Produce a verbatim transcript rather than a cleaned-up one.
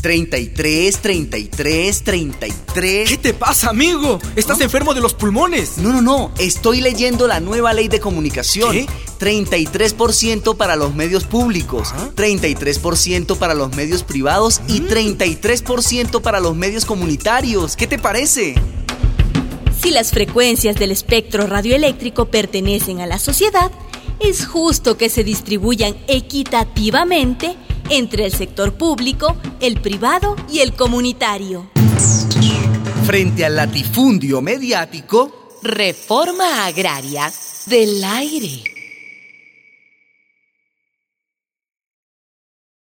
treinta y tres, treinta y tres, treinta y tres. ¿Qué te pasa, amigo? ¿Estás ¿No? enfermo de los pulmones? No, no, no. Estoy leyendo la nueva ley de comunicación. ¿Qué? treinta y tres por ciento para los medios públicos, ¿Ah? treinta y tres por ciento para los medios privados y Mm. treinta y tres por ciento para los medios comunitarios. ¿Qué te parece? Si las frecuencias del espectro radioeléctrico pertenecen a la sociedad, es justo que se distribuyan equitativamente entre el sector público, el privado y el comunitario. Frente al latifundio mediático, Reforma agraria del aire.